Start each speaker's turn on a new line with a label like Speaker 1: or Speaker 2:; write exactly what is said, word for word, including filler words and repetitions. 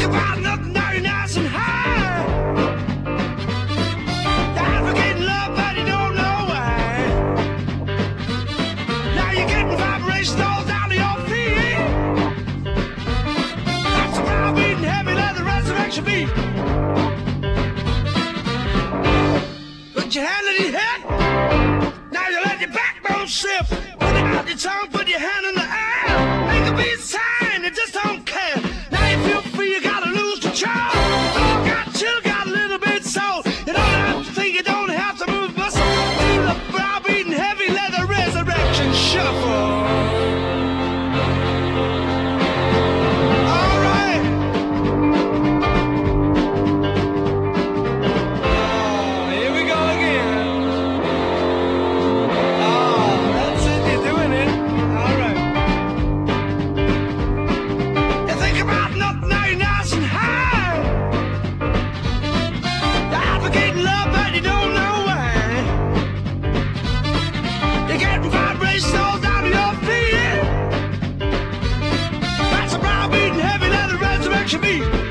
Speaker 1: about nothing, now you're nice and high. You're advocating love, but you don't know why. Now you're getting vibrations all down to your feet. That's a brow beating heavy leather resurrection beat. Put your hand in your head. Now you let your backbone slip. Put it out your tongue, put your hand in the air. Make a beat sign, you just don't care. Now you feel free, you gotta lose control. Oh, got chill, got a little bit soul. You don't have to think, you don't have to move muscle. Do the brow beating heavy leather resurrection shuffle. All right. Oh, here we go again. Oh, that's it, you're doing it. All right. You think about nothing, now you're nice and high. You're advocating love, but you don't know why. You're getting vibrations all down to your feet. That's a brow beating heavy leather resurrection beat.